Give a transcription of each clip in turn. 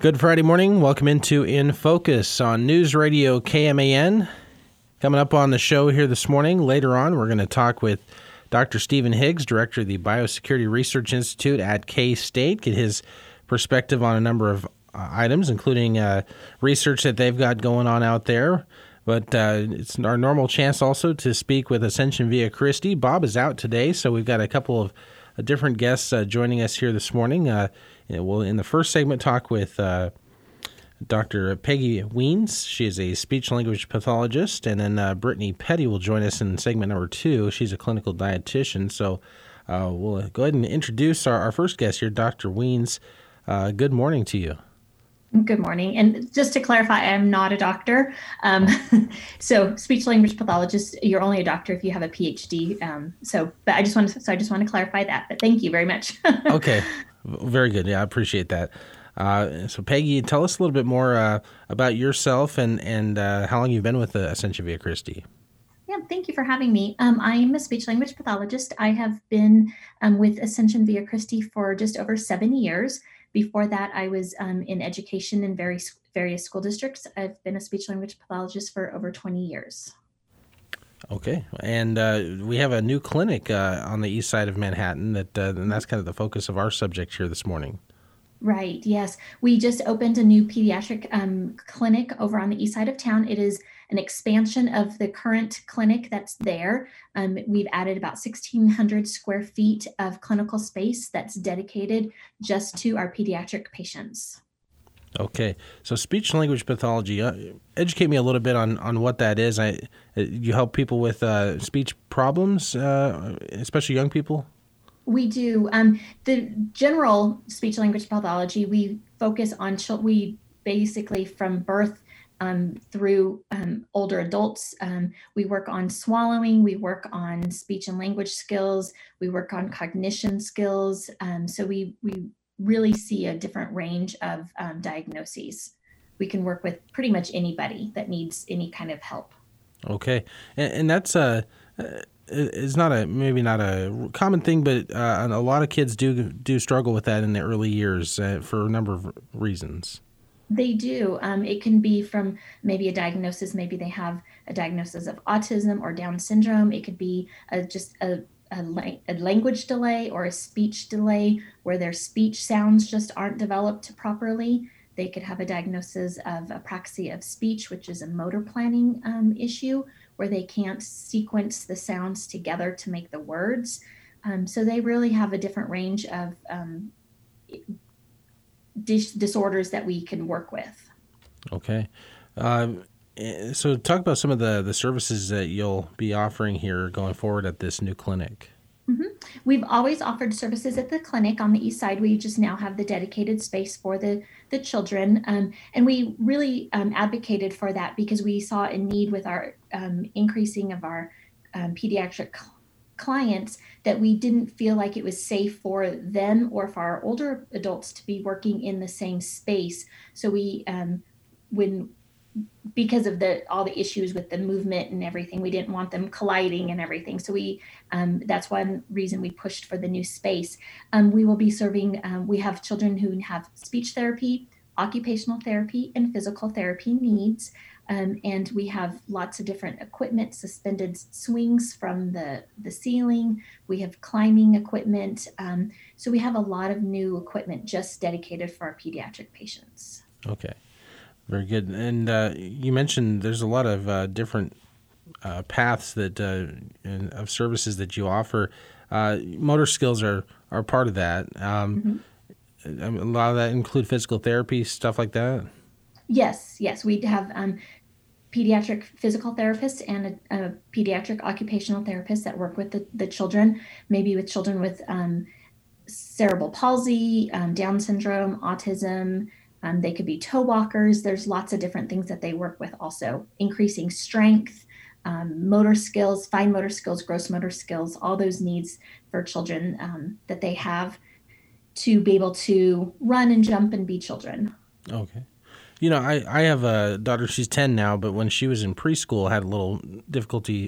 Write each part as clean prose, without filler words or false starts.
Good Friday morning. Welcome into In Focus on News Radio KMAN. Coming up on the show here this morning, later on, we're going to talk with Dr. Stephen Higgs, Director of the Biosecurity Research Institute at K-State, get his perspective on a number of items, including research that they've got going on out there. But it's our normal chance also to speak with Ascension Via Christi. Bob is out today, so we've got a couple of different guests joining us here this morning. We'll, in the first segment, talk with Dr. Peggy Wiens. She is a speech-language pathologist. And then Brittany Petty will join us in segment number 2. She's a clinical dietitian. So we'll go ahead and introduce our first guest here, Dr. Wiens. Good morning to you. Good morning. And just to clarify, I'm not a doctor. So speech-language pathologist, you're only a doctor if you have a PhD. But I just want to clarify that. But thank you very much. Okay. Very good. Yeah, I appreciate that. So Peggy, tell us a little bit more about yourself and how long you've been with Ascension Via Christi. Yeah, thank you for having me. I'm a speech-language pathologist. I have been with Ascension Via Christi for just over 7 years. Before that, I was in education in various school districts. I've been a speech-language pathologist for over 20 years. Okay, and we have a new clinic on the east side of Manhattan, and that's kind of the focus of our subject here this morning. Right, yes. We just opened a new pediatric clinic over on the east side of town. It is an expansion of the current clinic that's there. We've added about 1,600 square feet of clinical space that's dedicated just to our pediatric patients. Okay, so speech-language pathology, educate me a little bit on what that is. You help people with speech problems, especially young people? We do. The general speech-language pathology, we focus on we basically from birth through older adults. We work on swallowing, we work on speech and language skills, we work on cognition skills. So we really see a different range of diagnoses. We can work with pretty much anybody that needs any kind of help. Okay, and that's it's not a common thing, but a lot of kids do struggle with that in the early years for a number of reasons. They do. It can be from maybe a diagnosis. Maybe they have a diagnosis of autism or Down syndrome. It could be just a language delay or a speech delay where their speech sounds just aren't developed properly. They could have a diagnosis of apraxia of speech, which is a motor planning issue where they can't sequence the sounds together to make the words. So they really have a different range of disorders that we can work with. Okay. So talk about some of the services that you'll be offering here going forward at this new clinic. Mm-hmm. We've always offered services at the clinic on the east side. We just now have the dedicated space for the children. And we really advocated for that because we saw a need with our increasing of our pediatric clients that we didn't feel like it was safe for them or for our older adults to be working in the same space. So we, because of all the issues with the movement and everything, we didn't want them colliding and everything. So we, that's one reason we pushed for the new space. We will be serving, we have children who have speech therapy, occupational therapy, and physical therapy needs. And we have lots of different equipment, suspended swings from the ceiling. We have climbing equipment. So we have a lot of new equipment just dedicated for our pediatric patients. Okay. Very good. And you mentioned there's a lot of different paths that of services that you offer. Motor skills are part of that. Mm-hmm. A lot of that include physical therapy, stuff like that? Yes. We have pediatric physical therapists and a pediatric occupational therapist that work with the children, maybe with children with cerebral palsy, Down syndrome, autism. They could be toe walkers. There's lots of different things that they work with also. Increasing strength, motor skills, fine motor skills, gross motor skills, all those needs for children that they have to be able to run and jump and be children. Okay. You know, I have a daughter, she's 10 now, but when she was in preschool, had a little difficulty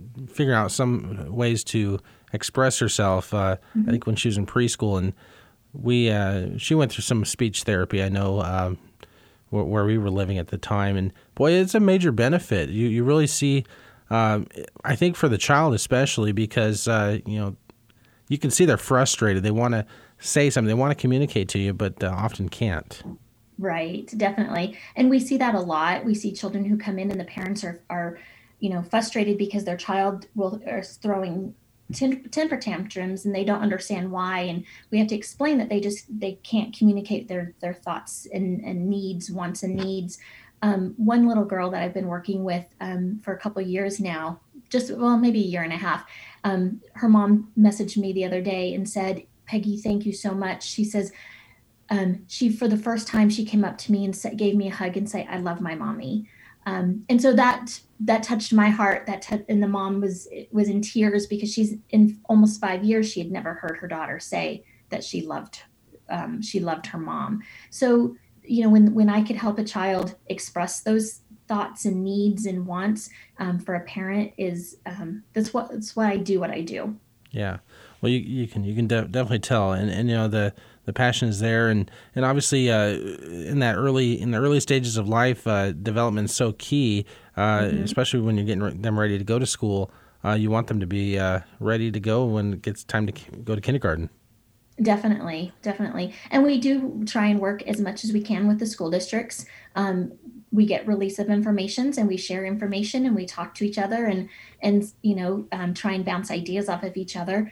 figuring out some ways to express herself, I think when she was in preschool. And she went through some speech therapy. I know where we were living at the time, and boy, it's a major benefit. You really see. I think for the child especially, because you can see they're frustrated. They want to say something. They want to communicate to you, but often can't. Right, definitely. And we see that a lot. We see children who come in and the parents are frustrated because their child is throwing temper tantrums and they don't understand why. And we have to explain that they can't communicate their thoughts and needs, wants and needs. One little girl that I've been working with for a couple of years now, maybe a year and a half, her mom messaged me the other day and said, "Peggy, thank you so much." She says, she, for the first time, she came up to me and gave me a hug and said, "I love my mommy." And so that touched my heart. And the mom was in tears because she's in almost 5 years. She had never heard her daughter say that she loved her mom. So, when I could help a child express those thoughts and needs and wants for a parent that's why I do what I do. Yeah. Well, you can definitely tell, and the passion is there, and obviously in the early stages of life, development is so key, especially when you're getting them ready to go to school. You want them to be ready to go when it gets time to go to kindergarten. Definitely. And we do try and work as much as we can with the school districts. We get release of information and we share information and we talk to each other and try and bounce ideas off of each other.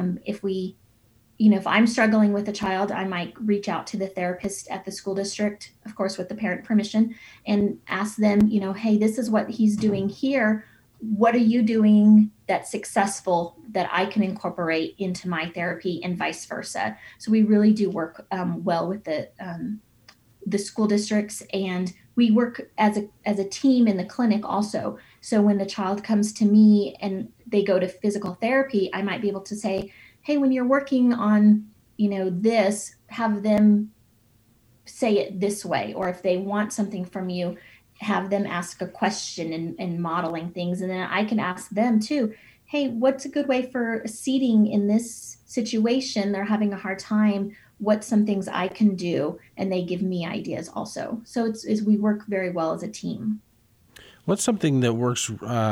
If I'm struggling with a child, I might reach out to the therapist at the school district, of course, with the parent permission, and ask them, "Hey, this is what he's doing here. What are you doing that's successful that I can incorporate into my therapy," and vice versa. So we really do work well with the school districts, and we work as a team in the clinic also. So when the child comes to me and they go to physical therapy, I might be able to say, "Hey, when you're working on, this, have them say it this way." Or if they want something from you, have them ask a question and modeling things. And then I can ask them too, "Hey, what's a good way for seating in this situation? They're having a hard time. What's some things I can do?" And they give me ideas also. So we work very well as a team. What's something that works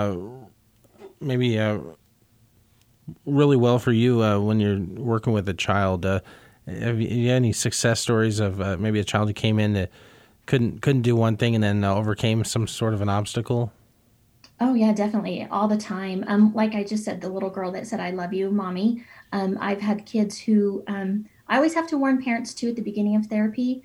maybe really well for you when you're working with a child? Have you had any success stories of maybe a child who came in that couldn't do one thing and then overcame some sort of an obstacle? Oh yeah, definitely. All the time. Like I just said, the little girl that said, "I love you, mommy." I've had kids who, I always have to warn parents too at the beginning of therapy,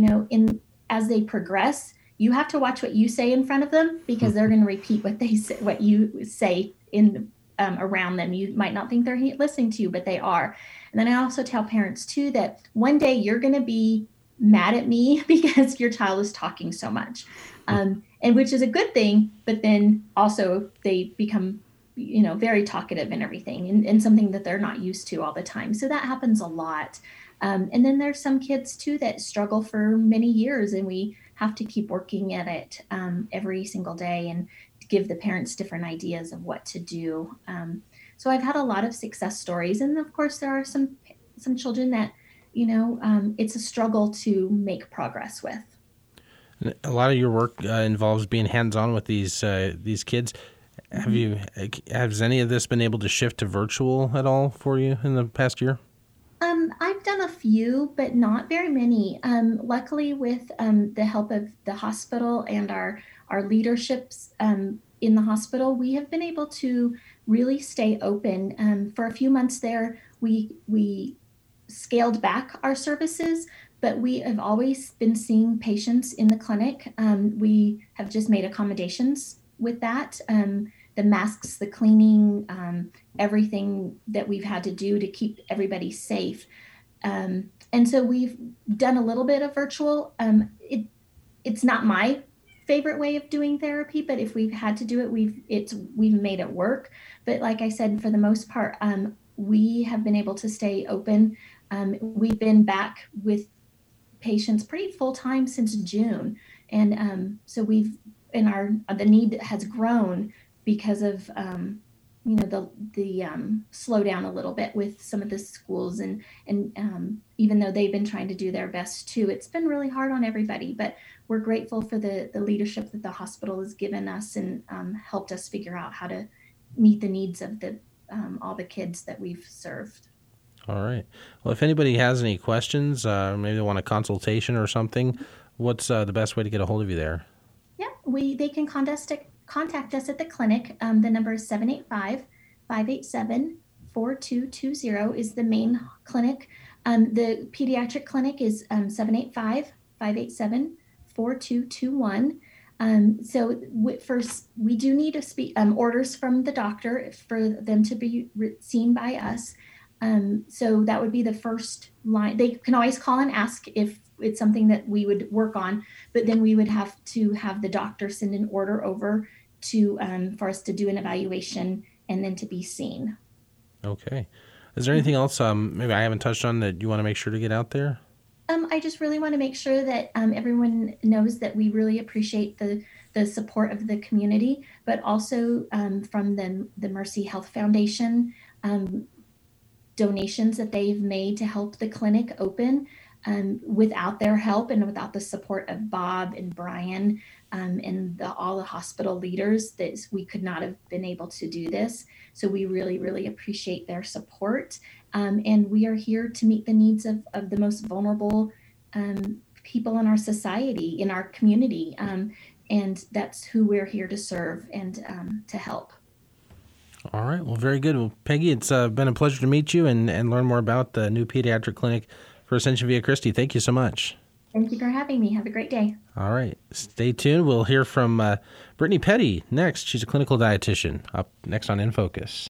as they progress, you have to watch what you say in front of them because they're going to repeat what you say in around them. You might not think they're listening to you, but they are. And then I also tell parents too that one day you're going to be mad at me because your child is talking so much, and which is a good thing. But then also they become, very talkative and everything, and something that they're not used to all the time. So that happens a lot. And then there's some kids too that struggle for many years, and we have to keep working at it every single day and give the parents different ideas of what to do. So I've had a lot of success stories, and of course there are some children that it's a struggle to make progress with. A lot of your work involves being hands-on with these kids. Has any of this been able to shift to virtual at all for you in the past year? I've done a few, but not very many. Luckily, with the help of the hospital and our leaderships in the hospital, we have been able to really stay open. For a few months there, we scaled back our services, but we have always been seeing patients in the clinic. We have just made accommodations with that. The masks, the cleaning, everything that we've had to do to keep everybody safe. And so we've done a little bit of virtual. It's not my favorite way of doing therapy, but if we've had to do it, we've made it work. But like I said, for the most part, we have been able to stay open. We've been back with patients pretty full time since June, and so the need has grown because of the slow down a little bit with some of the schools, and even though they've been trying to do their best too, it's been really hard on everybody. But we're grateful for the leadership that the hospital has given us, and helped us figure out how to meet the needs of all the kids that we've served. All right. Well, if anybody has any questions, maybe they want a consultation or something, what's the best way to get a hold of you there? Yeah, they can contact us at the clinic. The number is 785-587-4220 is the main clinic. The pediatric clinic is 785-587-4221. So first, we do need orders from the doctor for them to be seen by us. So that would be the first line. They can always call and ask if it's something that we would work on, but then we would have to have the doctor send an order over to for us to do an evaluation and then to be seen. Okay. Is there anything else maybe I haven't touched on that you want to make sure to get out there? I just really want to make sure that everyone knows that we really appreciate the support of the community, but also from the Mercy Health Foundation, donations that they've made to help the clinic open. Without their help and without the support of Bob and Brian and all the hospital leaders, that we could not have been able to do this. So we really, really appreciate their support. And we are here to meet the needs of the most vulnerable people in our society, in our community. And that's who we're here to serve and to help. All right. Well, very good. Well, Peggy, it's been a pleasure to meet you and learn more about the new pediatric clinic for Ascension Via Christi. Thank you so much. Thank you for having me. Have a great day. All right. Stay tuned. We'll hear from Brittany Petty next. She's a clinical dietitian up next on In Focus.